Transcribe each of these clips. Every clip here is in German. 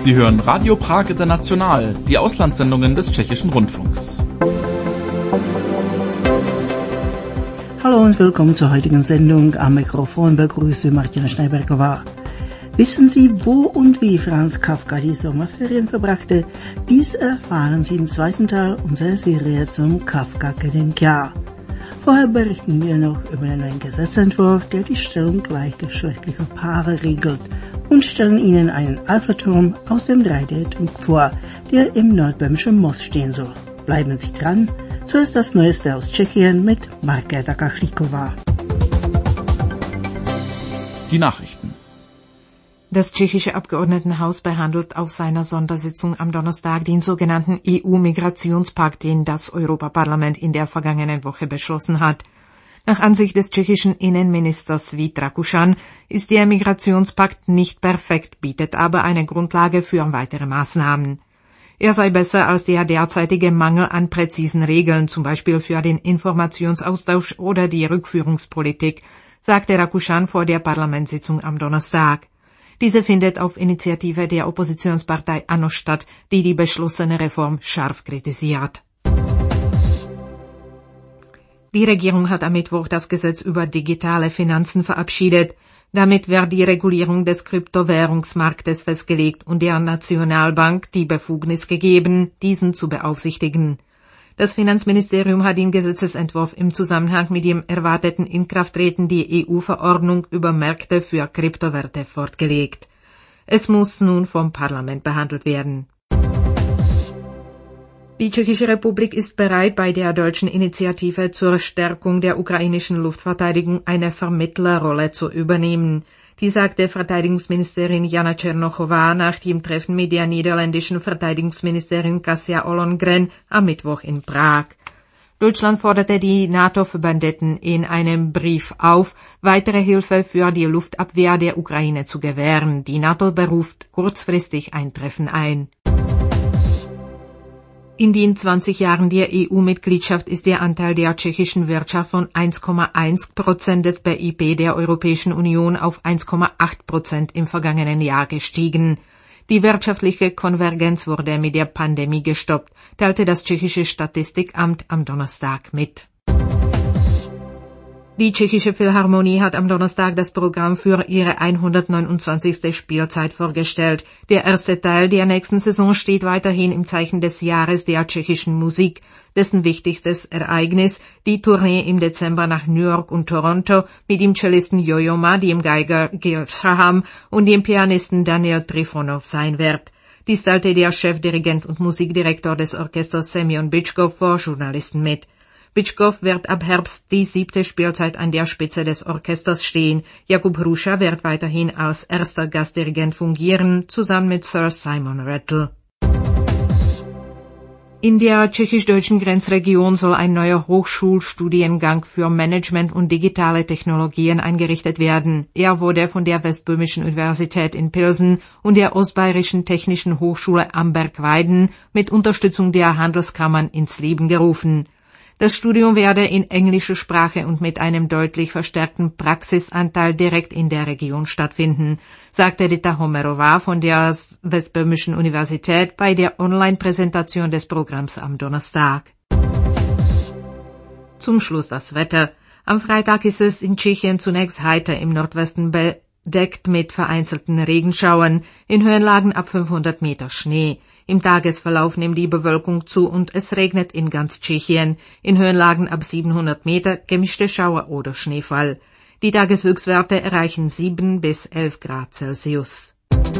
Sie hören Radio Prag International, die Auslandssendungen des Tschechischen Rundfunks. Hallo und willkommen zur heutigen Sendung. Am Mikrofon begrüße Martina Schneiberkova. Wissen Sie, wo und wie Franz Kafka die Sommerferien verbrachte? Dies erfahren Sie im zweiten Teil unserer Serie zum Kafka-Gedenkjahr. Vorher berichten wir noch über den neuen Gesetzentwurf, der die Stellung gleichgeschlechtlicher Paare regelt, und stellen Ihnen einen Alpha-Turm aus dem 3D-Druck vor, der im nordböhmischen Most stehen soll. Bleiben Sie dran. Zuerst das Neueste aus Tschechien mit Markéta Kachlíková. Die Nachrichten. Das tschechische Abgeordnetenhaus behandelt auf seiner Sondersitzung am Donnerstag den sogenannten EU-Migrationspakt, den das Europaparlament in der vergangenen Woche beschlossen hat. Nach Ansicht des tschechischen Innenministers Vít Rakušan ist der Migrationspakt nicht perfekt, bietet aber eine Grundlage für weitere Maßnahmen. Er sei besser als der derzeitige Mangel an präzisen Regeln, zum Beispiel für den Informationsaustausch oder die Rückführungspolitik, sagte Rakušan vor der Parlamentssitzung am Donnerstag. Diese findet auf Initiative der Oppositionspartei ANO statt, die die beschlossene Reform scharf kritisiert. Die Regierung hat am Mittwoch das Gesetz über digitale Finanzen verabschiedet. Damit wird die Regulierung des Kryptowährungsmarktes festgelegt und der Nationalbank die Befugnis gegeben, diesen zu beaufsichtigen. Das Finanzministerium hat den Gesetzesentwurf im Zusammenhang mit dem erwarteten Inkrafttreten der EU-Verordnung über Märkte für Kryptowerte fortgelegt. Es muss nun vom Parlament behandelt werden. Die Tschechische Republik ist bereit, bei der deutschen Initiative zur Stärkung der ukrainischen Luftverteidigung eine Vermittlerrolle zu übernehmen. Dies sagte Verteidigungsministerin Jana Černochová nach dem Treffen mit der niederländischen Verteidigungsministerin Kasia Ollongren am Mittwoch in Prag. Deutschland forderte die NATO-Verbündeten in einem Brief auf, weitere Hilfe für die Luftabwehr der Ukraine zu gewähren. Die NATO beruft kurzfristig ein Treffen ein. In den 20 Jahren der EU-Mitgliedschaft ist der Anteil der tschechischen Wirtschaft von 1,1% des BIP der Europäischen Union auf 1,8% im vergangenen Jahr gestiegen. Die wirtschaftliche Konvergenz wurde mit der Pandemie gestoppt, teilte das tschechische Statistikamt am Donnerstag mit. Die tschechische Philharmonie hat am Donnerstag das Programm für ihre 129. Spielzeit vorgestellt. Der erste Teil der nächsten Saison steht weiterhin im Zeichen des Jahres der tschechischen Musik, dessen wichtigstes Ereignis die Tournee im Dezember nach New York und Toronto mit dem Cellisten Jojo Ma, dem Geiger Gil Shaham und dem Pianisten Daniel Trifonov sein wird. Dies teilte der Chefdirigent und Musikdirektor des Orchesters Semyon Bychkov vor Journalisten mit. Bychkov wird ab Herbst die 7. Spielzeit an der Spitze des Orchesters stehen. Jakub Hruša wird weiterhin als erster Gastdirigent fungieren, zusammen mit Sir Simon Rattle. In der tschechisch-deutschen Grenzregion soll ein neuer Hochschulstudiengang für Management und digitale Technologien eingerichtet werden. Er wurde von der Westböhmischen Universität in Pilsen und der Ostbayerischen Technischen Hochschule Amberg-Weiden mit Unterstützung der Handelskammern ins Leben gerufen. Das Studium werde in englischer Sprache und mit einem deutlich verstärkten Praxisanteil direkt in der Region stattfinden, sagte Rita Homerová von der Westböhmischen Universität bei der Online-Präsentation des Programms am Donnerstag. Zum Schluss das Wetter. Am Freitag ist es in Tschechien zunächst heiter, im Nordwesten bedeckt mit vereinzelten Regenschauern, in Höhenlagen ab 500 Meter Schnee. Im Tagesverlauf nimmt die Bewölkung zu und es regnet in ganz Tschechien. In Höhenlagen ab 700 Meter gemischte Schauer oder Schneefall. Die Tageshöchstwerte erreichen 7 bis 11 Grad Celsius.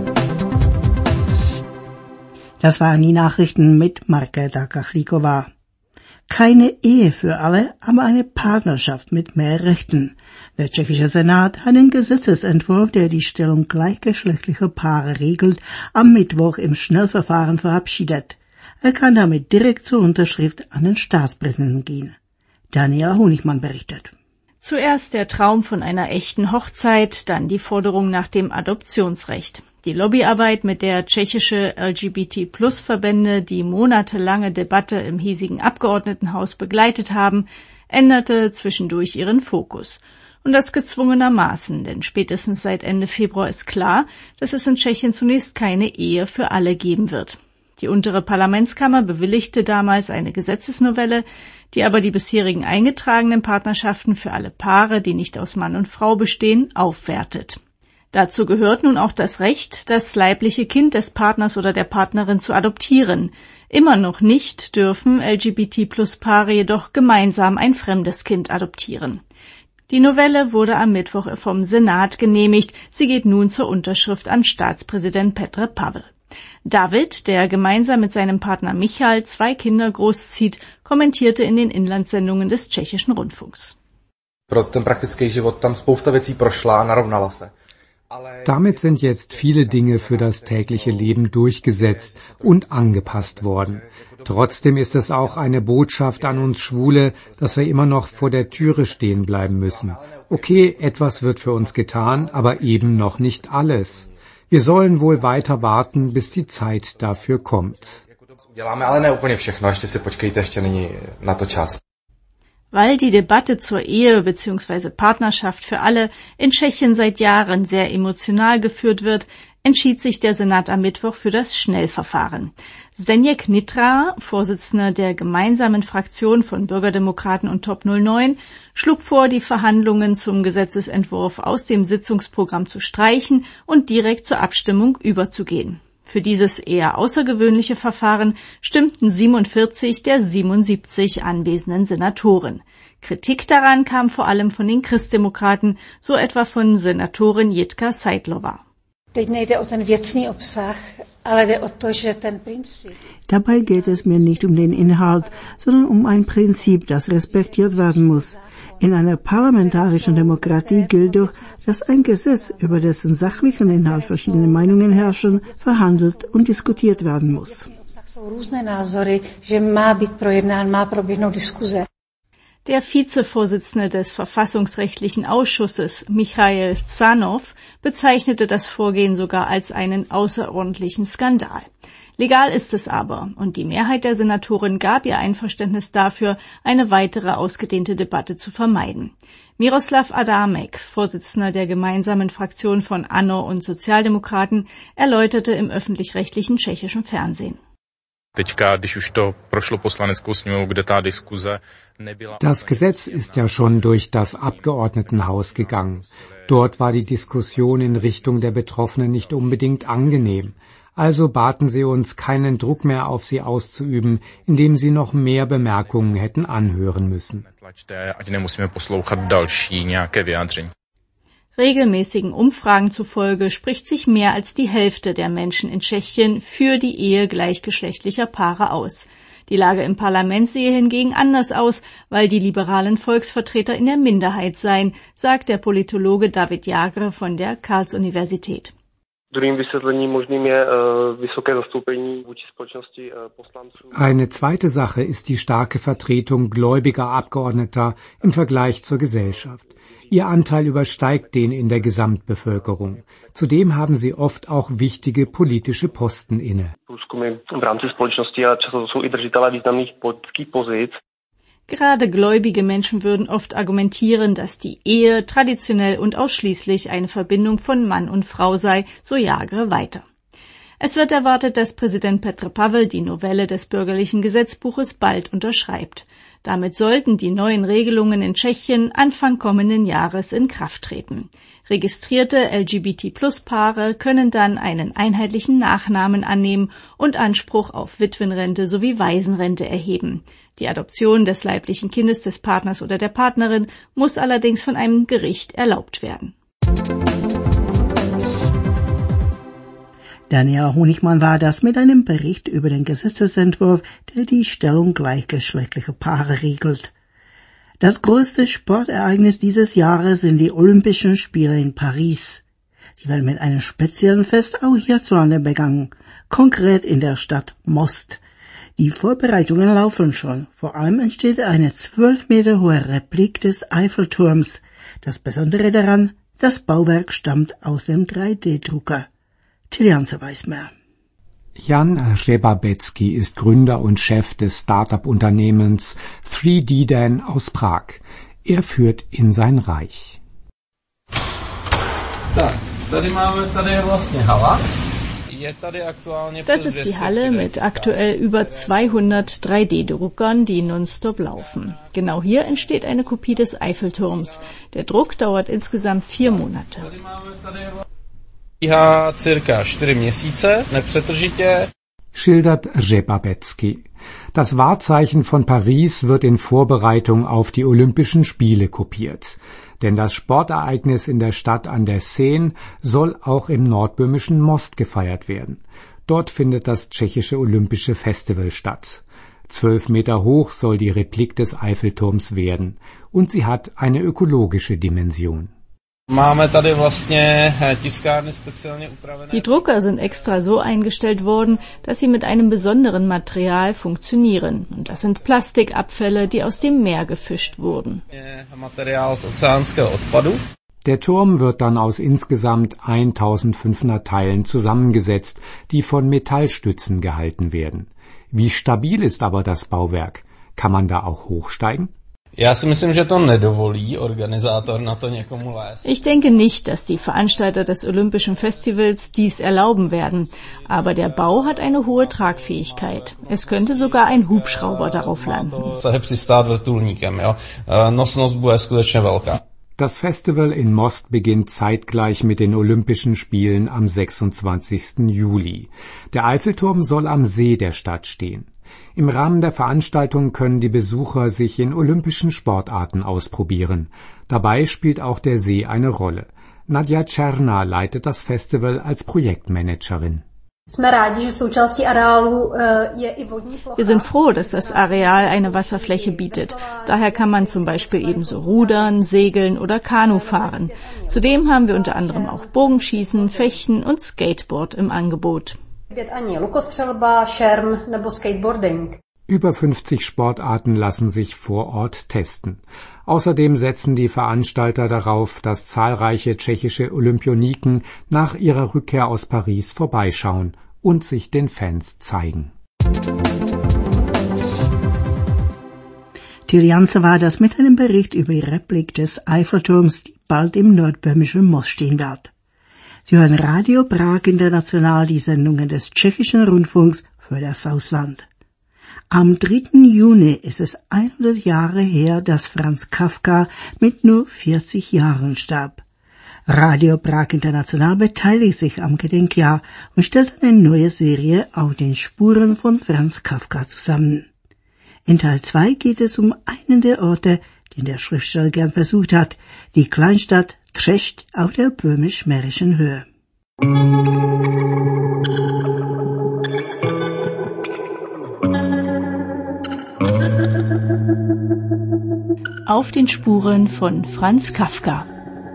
Das waren die Nachrichten mit Markéta Kachlíková. Keine Ehe für alle, aber eine Partnerschaft mit mehr Rechten. Der tschechische Senat hat einen Gesetzesentwurf, der die Stellung gleichgeschlechtlicher Paare regelt, am Mittwoch im Schnellverfahren verabschiedet. Er kann damit direkt zur Unterschrift an den Staatspräsidenten gehen. Daniela Honigmann berichtet. Zuerst der Traum von einer echten Hochzeit, dann die Forderung nach dem Adoptionsrecht. Die Lobbyarbeit, mit der tschechische LGBT-Plus-Verbände die monatelange Debatte im hiesigen Abgeordnetenhaus begleitet haben, änderte zwischendurch ihren Fokus. Und das gezwungenermaßen, denn spätestens seit Ende Februar ist klar, dass es in Tschechien zunächst keine Ehe für alle geben wird. Die untere Parlamentskammer bewilligte damals eine Gesetzesnovelle, die aber die bisherigen eingetragenen Partnerschaften für alle Paare, die nicht aus Mann und Frau bestehen, aufwertet. Dazu gehört nun auch das Recht, das leibliche Kind des Partners oder der Partnerin zu adoptieren. Immer noch nicht dürfen LGBT-Plus-Paare jedoch gemeinsam ein fremdes Kind adoptieren. Die Novelle wurde am Mittwoch vom Senat genehmigt. Sie geht nun zur Unterschrift an Staatspräsident Petr Pavel. David, der gemeinsam mit seinem Partner Michal 2 Kinder großzieht, kommentierte in den Inlandssendungen des tschechischen Rundfunks. Damit sind jetzt viele Dinge für das tägliche Leben durchgesetzt und angepasst worden. Trotzdem ist es auch eine Botschaft an uns Schwule, dass wir immer noch vor der Türe stehen bleiben müssen. Okay, etwas wird für uns getan, aber eben noch nicht alles. Wir sollen wohl weiter warten, bis die Zeit dafür kommt. Weil die Debatte zur Ehe bzw. Partnerschaft für alle in Tschechien seit Jahren sehr emotional geführt wird, entschied sich der Senat am Mittwoch für das Schnellverfahren. Zdeněk Nytra, Vorsitzender der gemeinsamen Fraktion von Bürgerdemokraten und Top 09, schlug vor, die Verhandlungen zum Gesetzesentwurf aus dem Sitzungsprogramm zu streichen und direkt zur Abstimmung überzugehen. Für dieses eher außergewöhnliche Verfahren stimmten 47 der 77 anwesenden Senatoren. Kritik daran kam vor allem von den Christdemokraten, so etwa von Senatorin Jitka Seidlova. Dabei geht es mir nicht um den Inhalt, sondern um ein Prinzip, das respektiert werden muss. In einer parlamentarischen Demokratie gilt doch, dass ein Gesetz, über dessen sachlichen Inhalt verschiedene Meinungen herrschen, verhandelt und diskutiert werden muss. Der Vizevorsitzende des Verfassungsrechtlichen Ausschusses, Michail Zanow, bezeichnete das Vorgehen sogar als einen außerordentlichen Skandal. Legal ist es aber, und die Mehrheit der Senatoren gab ihr Einverständnis dafür, eine weitere ausgedehnte Debatte zu vermeiden. Miroslav Adamek, Vorsitzender der gemeinsamen Fraktion von ANO und Sozialdemokraten, erläuterte im öffentlich-rechtlichen tschechischen Fernsehen. Das Gesetz ist ja schon durch das Abgeordnetenhaus gegangen. Dort war die Diskussion in Richtung der Betroffenen nicht unbedingt angenehm. Also baten sie uns, keinen Druck mehr auf sie auszuüben, indem sie noch mehr Bemerkungen hätten anhören müssen. Regelmäßigen Umfragen zufolge spricht sich mehr als die Hälfte der Menschen in Tschechien für die Ehe gleichgeschlechtlicher Paare aus. Die Lage im Parlament sehe hingegen anders aus, weil die liberalen Volksvertreter in der Minderheit seien, sagt der Politologe David Jagr von der Karls-Universität. Eine zweite Sache ist die starke Vertretung gläubiger Abgeordneter im Vergleich zur Gesellschaft. Ihr Anteil übersteigt den in der Gesamtbevölkerung. Zudem haben sie oft auch wichtige politische Posten inne. Gerade gläubige Menschen würden oft argumentieren, dass die Ehe traditionell und ausschließlich eine Verbindung von Mann und Frau sei, so Jagr weiter. Es wird erwartet, dass Präsident Petr Pavel die Novelle des bürgerlichen Gesetzbuches bald unterschreibt. Damit sollten die neuen Regelungen in Tschechien Anfang kommenden Jahres in Kraft treten. Registrierte LGBT-Plus-Paare können dann einen einheitlichen Nachnamen annehmen und Anspruch auf Witwenrente sowie Waisenrente erheben. Die Adoption des leiblichen Kindes des Partners oder der Partnerin muss allerdings von einem Gericht erlaubt werden. Daniela Honigmann war das mit einem Bericht über den Gesetzesentwurf, der die Stellung gleichgeschlechtlicher Paare regelt. Das größte Sportereignis dieses Jahres sind die Olympischen Spiele in Paris. Sie werden mit einem speziellen Fest auch hierzulande begangen, konkret in der Stadt Most. Die Vorbereitungen laufen schon. Vor allem entsteht eine 12 Meter hohe Replik des Eiffelturms. Das Besondere daran, das Bauwerk stammt aus dem 3D-Drucker. Tilianze weiß mehr. Jan Řebabecki ist Gründer und Chef des Start-up-Unternehmens 3D Dan aus Prag. Er führt in sein Reich. Das ist die Halle mit aktuell über 200 3D-Druckern, die nonstop laufen. Genau hier entsteht eine Kopie des Eiffelturms. Der Druck dauert insgesamt 4 Monate. Schildert Rzepabecki. Das Wahrzeichen von Paris wird in Vorbereitung auf die Olympischen Spiele kopiert. Denn das Sportereignis in der Stadt an der Seine soll auch im nordböhmischen Most gefeiert werden. Dort findet das tschechische Olympische Festival statt. 12 Meter hoch soll die Replik des Eiffelturms werden. Und sie hat eine ökologische Dimension. Die Drucker sind extra so eingestellt worden, dass sie mit einem besonderen Material funktionieren. Und das sind Plastikabfälle, die aus dem Meer gefischt wurden. Der Turm wird dann aus insgesamt 1500 Teilen zusammengesetzt, die von Metallstützen gehalten werden. Wie stabil ist aber das Bauwerk? Kann man da auch hochsteigen? Ich denke nicht, dass die Veranstalter des Olympischen Festivals dies erlauben werden. Aber der Bau hat eine hohe Tragfähigkeit. Es könnte sogar ein Hubschrauber darauf landen. Das Festival in Most beginnt zeitgleich mit den Olympischen Spielen am 26. Juli. Der Eiffelturm soll am See der Stadt stehen. Im Rahmen der Veranstaltung können die Besucher sich in olympischen Sportarten ausprobieren. Dabei spielt auch der See eine Rolle. Nadja Černá leitet das Festival als Projektmanagerin. Wir sind froh, dass das Areal eine Wasserfläche bietet. Daher kann man zum Beispiel ebenso rudern, segeln oder Kanu fahren. Zudem haben wir unter anderem auch Bogenschießen, Fechten und Skateboard im Angebot. Über 50 Sportarten lassen sich vor Ort testen. Außerdem setzen die Veranstalter darauf, dass zahlreiche tschechische Olympioniken nach ihrer Rückkehr aus Paris vorbeischauen und sich den Fans zeigen. Till Janse war das mit einem Bericht über die Replik des Eiffelturms, die bald im nordböhmischen Most stehen wird. Sie hören Radio Prag International, die Sendungen des tschechischen Rundfunks für das Ausland. Am 3. Juni ist es 100 Jahre her, dass Franz Kafka mit nur 40 Jahren starb. Radio Prag International beteiligt sich am Gedenkjahr und stellt eine neue Serie auf den Spuren von Franz Kafka zusammen. In Teil 2 geht es um einen der Orte, den der Schriftsteller gern besucht hat, die Kleinstadt Třešť auf der böhmisch-mährischen Höhe. Auf den Spuren von Franz Kafka.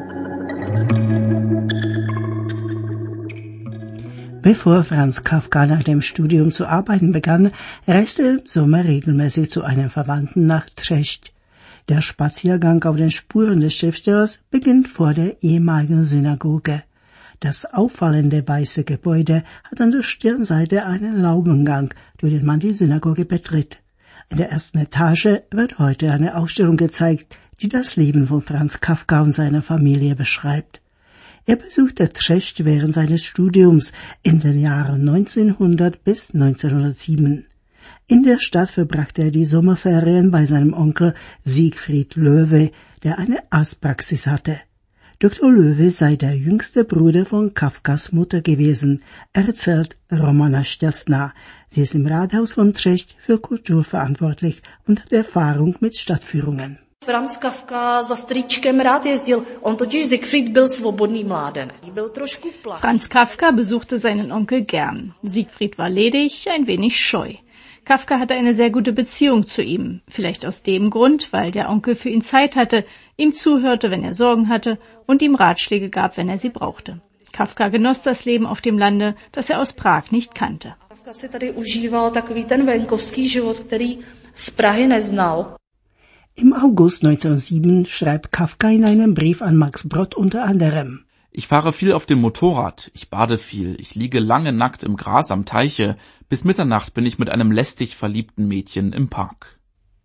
Bevor Franz Kafka nach dem Studium zu arbeiten begann, reiste er im Sommer regelmäßig zu einem Verwandten nach Třešť. Der Spaziergang auf den Spuren des Schriftstellers beginnt vor der ehemaligen Synagoge. Das auffallende weiße Gebäude hat an der Stirnseite einen Laubengang, durch den man die Synagoge betritt. In der ersten Etage wird heute eine Ausstellung gezeigt, die das Leben von Franz Kafka und seiner Familie beschreibt. Er besuchte Třešť während seines Studiums in den Jahren 1900 bis 1907. In der Stadt verbrachte er die Sommerferien bei seinem Onkel Siegfried Loewe, der eine Arztpraxis hatte. Dr. Loewe sei der jüngste Bruder von Kafkas Mutter gewesen, erzählt Romana Šťastná. Sie ist im Rathaus von Třešť für Kultur verantwortlich und hat Erfahrung mit Stadtführungen. Franz Kafka za strýčkem rád jezdil. On totiž Siegfried byl svobodný mládenec. Byl trošku plach. Franz Kafka besuchte seinen Onkel gern. Siegfried war ledig, ein wenig scheu. Kafka hatte eine sehr gute Beziehung zu ihm. Vielleicht aus dem Grund, weil der Onkel für ihn Zeit hatte, ihm zuhörte, wenn er Sorgen hatte und ihm Ratschläge gab, wenn er sie brauchte. Kafka genoss das Leben auf dem Lande, das er aus Prag nicht kannte. Kafka si tady užíval takový ten venkovský život, který z Prahy neznal. Im August 1907 schreibt Kafka in einem Brief an Max Brod unter anderem: Ich fahre viel auf dem Motorrad, ich bade viel, ich liege lange nackt im Gras am Teiche, bis Mitternacht bin ich mit einem lästig verliebten Mädchen im Park.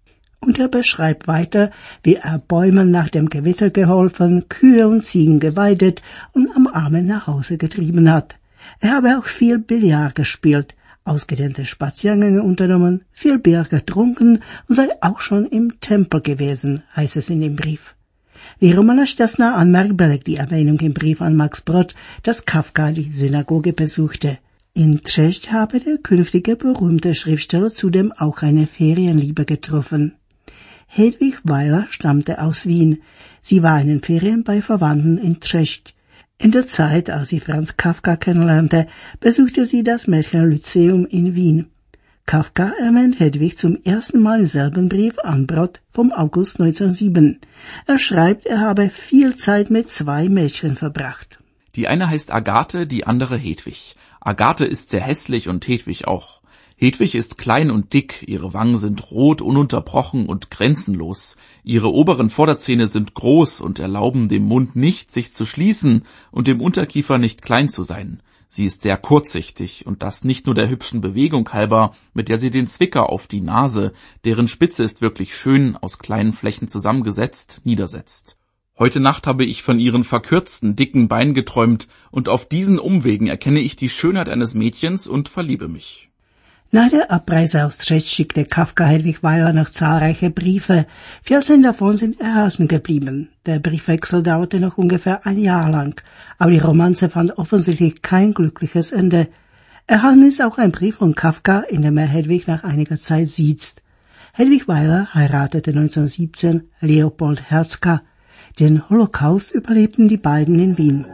Und er beschreibt weiter, wie er Bäumen nach dem Gewitter geholfen, Kühe und Ziegen geweidet und am Abend nach Hause getrieben hat. Er habe auch viel Billard gespielt, ausgedehnte Spaziergänge unternommen, viel Bier getrunken und sei auch schon im Tempel gewesen, heißt es in dem Brief. Wie Romana Stasná anmerkt, belegt die Erwähnung im Brief an Max Brod, dass Kafka die Synagoge besuchte. In Třešť habe der künftige berühmte Schriftsteller zudem auch eine Ferienliebe getroffen. Hedwig Weiler stammte aus Wien. Sie war in den Ferien bei Verwandten in Třešť. In der Zeit, als sie Franz Kafka kennenlernte, besuchte sie das Mädchenlyzeum in Wien. Kafka erwähnt Hedwig zum ersten Mal im selben Brief an Brod vom August 1907. Er schreibt, er habe viel Zeit mit 2 Mädchen verbracht. Die eine heißt Agathe, die andere Hedwig. Agathe ist sehr hässlich und Hedwig auch. Hedwig ist klein und dick, ihre Wangen sind rot, ununterbrochen und grenzenlos. Ihre oberen Vorderzähne sind groß und erlauben dem Mund nicht, sich zu schließen und dem Unterkiefer nicht klein zu sein. Sie ist sehr kurzsichtig und das nicht nur der hübschen Bewegung halber, mit der sie den Zwicker auf die Nase, deren Spitze ist wirklich schön aus kleinen Flächen zusammengesetzt, niedersetzt. Heute Nacht habe ich von ihren verkürzten, dicken Beinen geträumt und auf diesen Umwegen erkenne ich die Schönheit eines Mädchens und verliebe mich. Nach der Abreise aus Třešť schickte Kafka Hedwig Weiler noch zahlreiche Briefe. 14 davon sind erhalten geblieben. Der Briefwechsel dauerte noch ungefähr 1 Jahr lang, aber die Romanze fand offensichtlich kein glückliches Ende. Erhalten ist auch ein Brief von Kafka, in dem er Hedwig nach einiger Zeit siezt. Hedwig Weiler heiratete 1917 Leopold Herzka. Den Holocaust überlebten die beiden in Wien.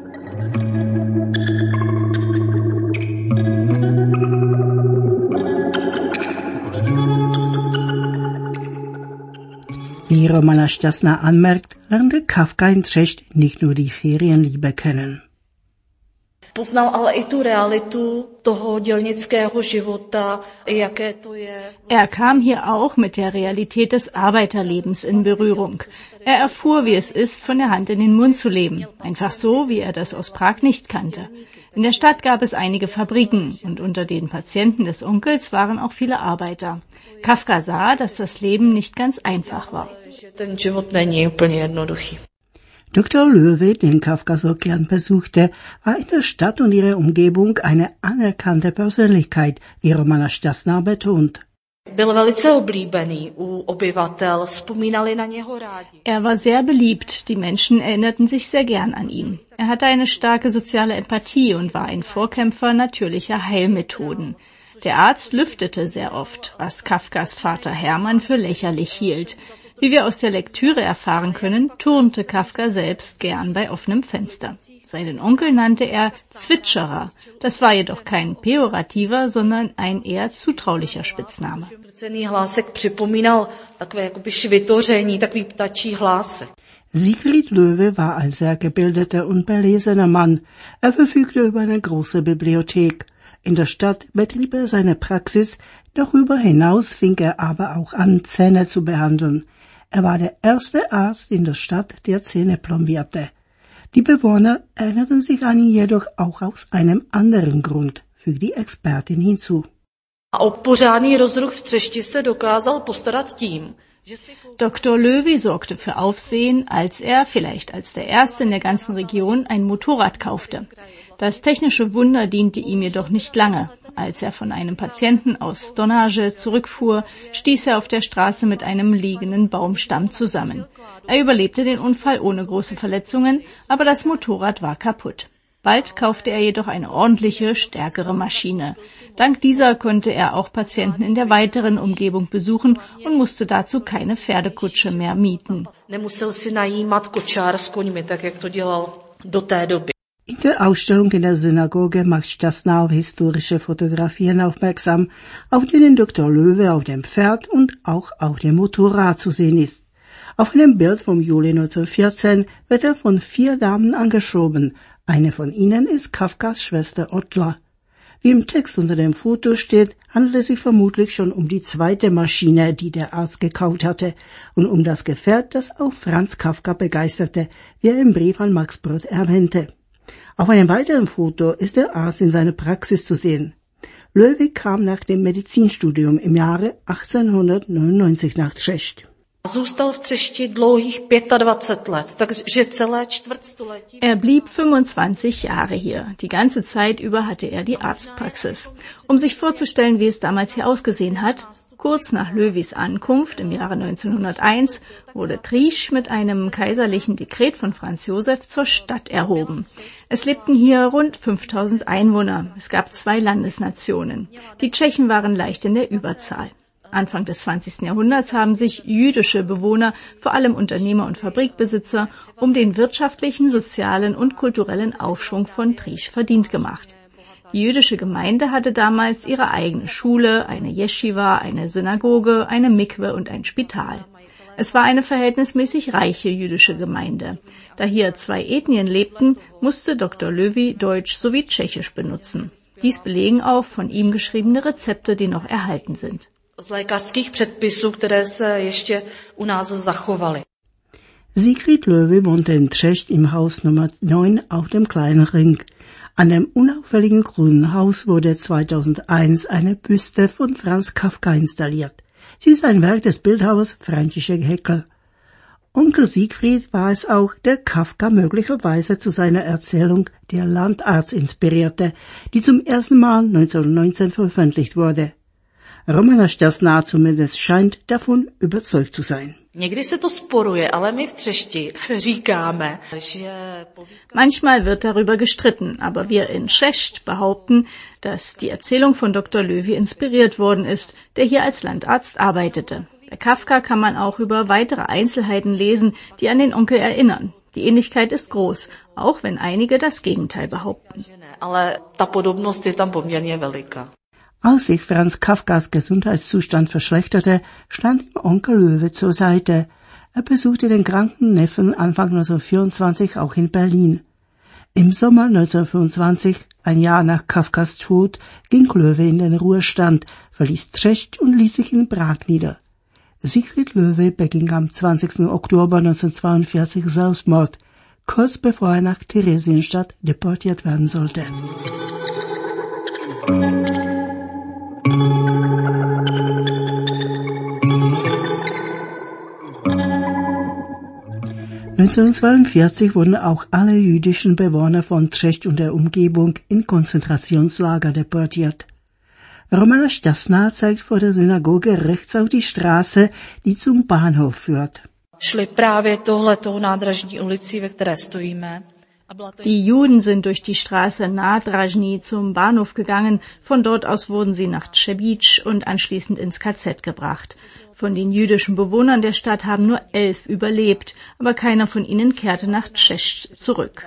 Wie Romana Stasná anmerkt, lernte Kafka in Třešť nicht nur die Ferienliebe kennen. Poznal ale i tu realitu toho dělnického života, jaké to je. Er kam hier auch mit der Realität des Arbeiterlebens in Berührung. Er erfuhr, wie es ist, von der Hand in den Mund zu leben. Einfach so, wie er das aus Prag nicht kannte. In der Stadt gab es einige Fabriken und unter den Patienten des Onkels waren auch viele Arbeiter. Kafka sah, dass das Leben nicht ganz einfach war. Dr. Loewe, den Kafka so gern besuchte, war in der Stadt und ihrer Umgebung eine anerkannte Persönlichkeit, wie Romana Stasná betont. Er war sehr beliebt, die Menschen erinnerten sich sehr gern an ihn. Er hatte eine starke soziale Empathie und war ein Vorkämpfer natürlicher Heilmethoden. Der Arzt lüftete sehr oft, was Kafkas Vater Hermann für lächerlich hielt. Wie wir aus der Lektüre erfahren können, turnte Kafka selbst gern bei offenem Fenster. Seinen Onkel nannte er Zwitscherer. Das war jedoch kein pejorativer, sondern ein eher zutraulicher Spitzname. Siegfried Loewe war ein sehr gebildeter und belesener Mann. Er verfügte über eine große Bibliothek. In der Stadt betrieb er seine Praxis, darüber hinaus fing er aber auch an, Zähne zu behandeln. Er war der erste Arzt in der Stadt, der Zähne plombierte. Die Bewohner erinnerten sich an ihn jedoch auch aus einem anderen Grund, fügt die Expertin hinzu. Dr. Loewe sorgte für Aufsehen, als er, vielleicht als der Erste in der ganzen Region, ein Motorrad kaufte. Das technische Wunder diente ihm jedoch nicht lange. Als er von einem Patienten aus Stonage zurückfuhr, stieß er auf der Straße mit einem liegenden Baumstamm zusammen. Er überlebte den Unfall ohne große Verletzungen, aber das Motorrad war kaputt. Bald kaufte er jedoch eine ordentliche, stärkere Maschine. Dank dieser konnte er auch Patienten in der weiteren Umgebung besuchen und musste dazu keine Pferdekutsche mehr mieten. In der Ausstellung in der Synagoge macht Stasná auf historische Fotografien aufmerksam, auf denen Dr. Loewe auf dem Pferd und auch auf dem Motorrad zu sehen ist. Auf einem Bild vom Juli 1914 wird er von 4 Damen angeschoben. Eine von ihnen ist Kafkas Schwester Ottla. Wie im Text unter dem Foto steht, handelt es sich vermutlich schon um die zweite Maschine, die der Arzt gekauft hatte, und um das Gefährt, das auch Franz Kafka begeisterte, wie er im Brief an Max Brod erwähnte. Auf einem weiteren Foto ist der Arzt in seiner Praxis zu sehen. Loewe kam nach dem Medizinstudium im Jahre 1899 nach Třešť. Er blieb 25 Jahre hier. Die ganze Zeit über hatte er die Arztpraxis. Um sich vorzustellen, wie es damals hier ausgesehen hat: Kurz nach Loewys Ankunft im Jahre 1901 wurde Triesch mit einem kaiserlichen Dekret von Franz Josef zur Stadt erhoben. Es lebten hier rund 5000 Einwohner. Es gab 2 Landesnationen. Die Tschechen waren leicht in der Überzahl. Anfang des 20. Jahrhunderts haben sich jüdische Bewohner, vor allem Unternehmer und Fabrikbesitzer, um den wirtschaftlichen, sozialen und kulturellen Aufschwung von Triesch verdient gemacht. Die jüdische Gemeinde hatte damals ihre eigene Schule, eine Jeschiwa, eine Synagoge, eine Mikwe und ein Spital. Es war eine verhältnismäßig reiche jüdische Gemeinde. Da hier 2 Ethnien lebten, musste Dr. Loewy Deutsch sowie Tschechisch benutzen. Dies belegen auch von ihm geschriebene Rezepte, die noch erhalten sind. Siegfried Loewy wohnte in Třešť im Haus Nummer 9 auf dem Kleinen Ring. An dem unauffälligen grünen Haus wurde 2001 eine Büste von Franz Kafka installiert. Sie ist ein Werk des Bildhauers František Haeckel. Onkel Siegfried war es auch, der Kafka möglicherweise zu seiner Erzählung Der Landarzt inspirierte, die zum ersten Mal 1919 veröffentlicht wurde. Romana Šťastná zumindest scheint davon überzeugt zu sein. Manchmal wird darüber gestritten, aber wir in Třešť behaupten, dass die Erzählung von Dr. Loewy inspiriert worden ist, der hier als Landarzt arbeitete. Bei Kafka kann man auch über weitere Einzelheiten lesen, die an den Onkel erinnern. Die Ähnlichkeit ist groß, auch wenn einige das Gegenteil behaupten. Als sich Franz Kafkas Gesundheitszustand verschlechterte, stand ihm Onkel Loewy zur Seite. Er besuchte den kranken Neffen Anfang 1924 auch in Berlin. Im Sommer 1925, ein Jahr nach Kafkas Tod, ging Loewy in den Ruhestand, verließ Třešť und ließ sich in Prag nieder. Siegfried Loewy beging am 20. Oktober 1942 Selbstmord, kurz bevor er nach Theresienstadt deportiert werden sollte. 1942 wurden auch alle jüdischen Bewohner von Třešť und der Umgebung in Konzentrationslager deportiert. Romana Šťastná zeigt vor der Synagoge rechts auf die Straße, die zum Bahnhof führt. Die Juden sind durch die Straße Nádražní zum Bahnhof gegangen. Von dort aus wurden sie nach Třebíč und anschließend ins KZ gebracht. Von den jüdischen Bewohnern der Stadt haben nur 11 überlebt, aber keiner von ihnen kehrte nach Třešť zurück.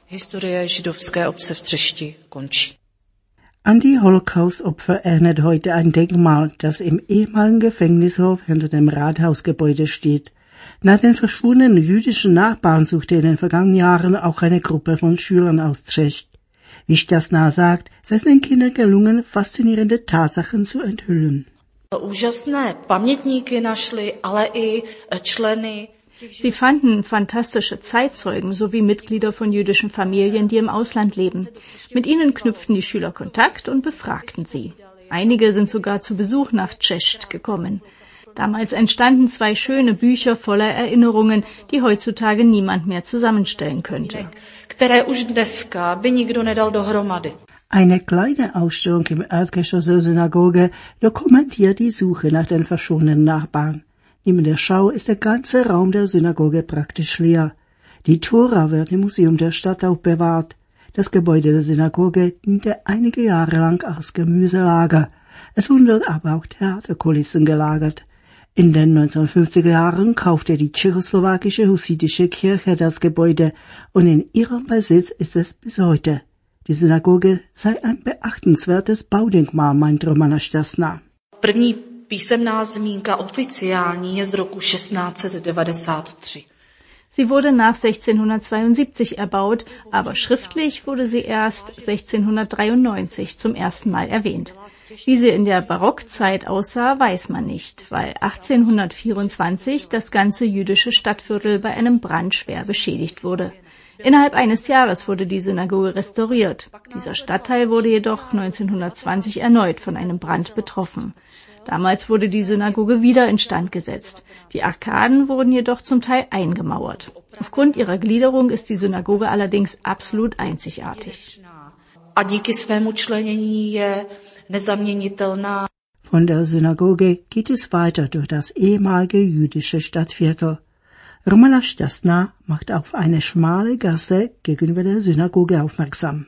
An die Holocaust-Opfer erinnert heute ein Denkmal, das im ehemaligen Gefängnishof hinter dem Rathausgebäude steht. Nach den verschwundenen jüdischen Nachbarn suchte in den vergangenen Jahren auch eine Gruppe von Schülern aus Třešť. Wie Šťastná sagt, sei es den Kindern gelungen, faszinierende Tatsachen zu enthüllen. Sie fanden fantastische Zeitzeugen sowie Mitglieder von jüdischen Familien, die im Ausland leben. Mit ihnen knüpften die Schüler Kontakt und befragten sie. Einige sind sogar zu Besuch nach Třešť gekommen. Damals entstanden 2 schöne Bücher voller Erinnerungen, die heutzutage niemand mehr zusammenstellen könnte. Eine kleine Ausstellung im Erdgeschoss der Synagoge dokumentiert die Suche nach den verschwundenen Nachbarn. Neben der Schau ist der ganze Raum der Synagoge praktisch leer. Die Tora wird im Museum der Stadt aufbewahrt. Das Gebäude der Synagoge diente einige Jahre lang als Gemüselager. Es wurden dort aber auch Theaterkulissen gelagert. In den 1950er Jahren kaufte die tschechoslowakische husitische Kirche das Gebäude und in ihrem Besitz ist es bis heute. Die Synagoge sei ein beachtenswertes Baudenkmal, meint Romana Šťastná. První písemná zmínka oficiální je z roku 1693. Sie wurde nach 1672 erbaut, aber schriftlich wurde sie erst 1693 zum ersten Mal erwähnt. Wie sie in der Barockzeit aussah, weiß man nicht, weil 1824 das ganze jüdische Stadtviertel bei einem Brand schwer beschädigt wurde. Innerhalb eines Jahres wurde die Synagoge restauriert. Dieser Stadtteil wurde jedoch 1920 erneut von einem Brand betroffen. Damals wurde die Synagoge wieder instand gesetzt. Die Arkaden wurden jedoch zum Teil eingemauert. Aufgrund ihrer Gliederung ist die Synagoge allerdings absolut einzigartig. Von der Synagoge geht es weiter durch das ehemalige jüdische Stadtviertel. Romana Šťastná macht auf eine schmale Gasse gegenüber der Synagoge aufmerksam.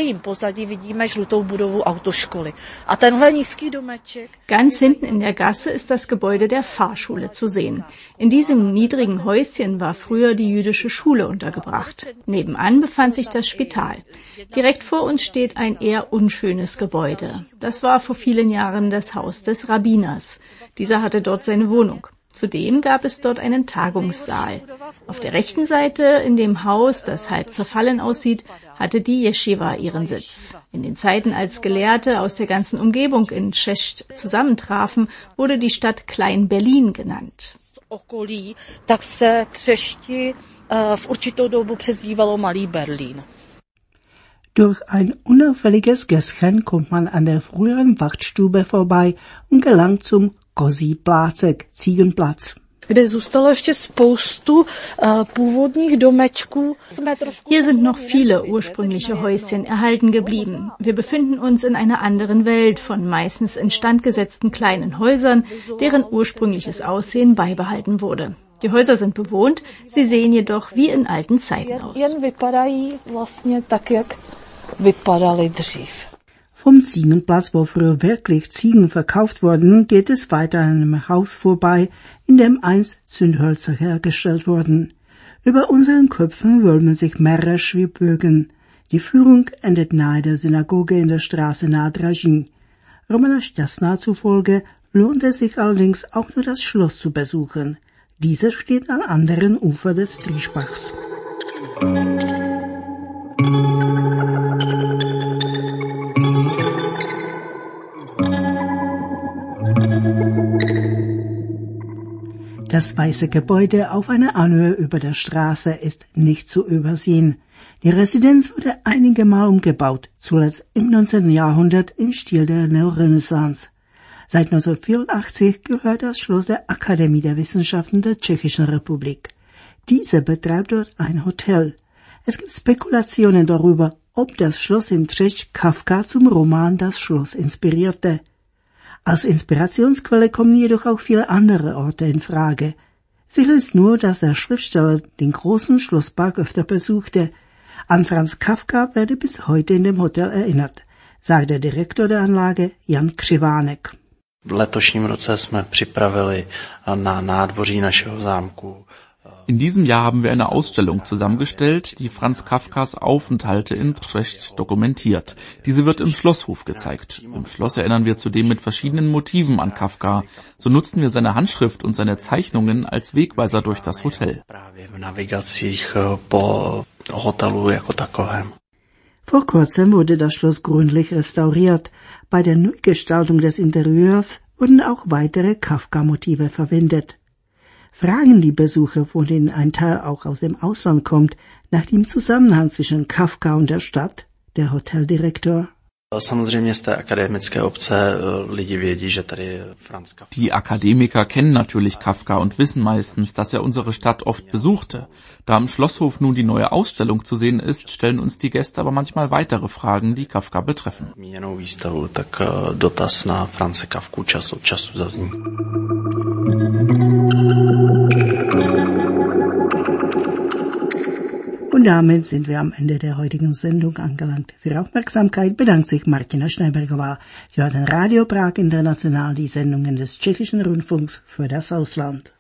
Ganz hinten in der Gasse ist das Gebäude der Pfarrschule zu sehen. In diesem niedrigen Häuschen war früher die jüdische Schule untergebracht. Nebenan befand sich das Spital. Direkt vor uns steht ein eher unschönes Gebäude. Das war vor vielen Jahren das Haus des Rabbiners. Dieser hatte dort seine Wohnung. Zudem gab es dort einen Tagungssaal. Auf der rechten Seite, in dem Haus, das halb zerfallen aussieht, hatte die Yeshiva ihren Sitz. In den Zeiten, als Gelehrte aus der ganzen Umgebung in Cześć zusammentrafen, wurde die Stadt Klein-Berlin genannt. Durch ein unauffälliges Gässchen kommt man an der früheren Wachtstube vorbei und gelangt zum Kozí plácek, Ziegenplatz. Hier sind noch viele ursprüngliche Häuschen erhalten geblieben. Wir befinden uns in einer anderen Welt von meistens instandgesetzten kleinen Häusern, deren ursprüngliches Aussehen beibehalten wurde. Die Häuser sind bewohnt, sie sehen jedoch wie in alten Zeiten aus. Vom Ziegenplatz, wo früher wirklich Ziegen verkauft wurden, geht es weiter an einem Haus vorbei, in dem einst Zündhölzer hergestellt wurden. Über unseren Köpfen wölben sich mehrere Schwibbögen. Die Führung endet nahe der Synagoge in der Straße nahe Dražín. Romana Šťastná zufolge lohnt es sich allerdings auch nur das Schloss zu besuchen. Dieses steht am anderen Ufer des Driesbachs. Das weiße Gebäude auf einer Anhöhe über der Straße ist nicht zu übersehen. Die Residenz wurde einige Mal umgebaut, zuletzt im 19. Jahrhundert im Stil der Neorenaissance. Seit 1984 gehört das Schloss der Akademie der Wissenschaften der Tschechischen Republik. Diese betreibt dort ein Hotel. Es gibt Spekulationen darüber, ob das Schloss in Třešť Kafka zum Roman Das Schloss inspirierte. Als Inspirationsquelle kommen jedoch auch viele andere Orte in Frage. Sicher ist nur, dass der Schriftsteller den großen Schlosspark öfter besuchte. An Franz Kafka werde bis heute in dem Hotel erinnert, sagt der Direktor der Anlage Jan Křivánek. V letošním roce jsme připravili na nádvoří našeho zámku. In diesem Jahr haben wir eine Ausstellung zusammengestellt, die Franz Kafkas Aufenthalte in Třešť dokumentiert. Diese wird im Schlosshof gezeigt. Im Schloss erinnern wir zudem mit verschiedenen Motiven an Kafka. So nutzten wir seine Handschrift und seine Zeichnungen als Wegweiser durch das Hotel. Vor kurzem wurde das Schloss gründlich restauriert. Bei der Neugestaltung des Interieurs wurden auch weitere Kafka-Motive verwendet. Fragen die Besucher, von denen ein Teil auch aus dem Ausland kommt, nach dem Zusammenhang zwischen Kafka und der Stadt, der Hoteldirektor. Die Akademiker kennen natürlich Kafka und wissen meistens, dass er unsere Stadt oft besuchte. Da im Schlosshof nun die neue Ausstellung zu sehen ist, stellen uns die Gäste aber manchmal weitere Fragen, die Kafka betreffen. Und damit sind wir am Ende der heutigen Sendung angelangt. Für Ihre Aufmerksamkeit bedankt sich Martina Schneibergová. Sie hörten Radio Prag International, die Sendungen des Tschechischen Rundfunks für das Ausland.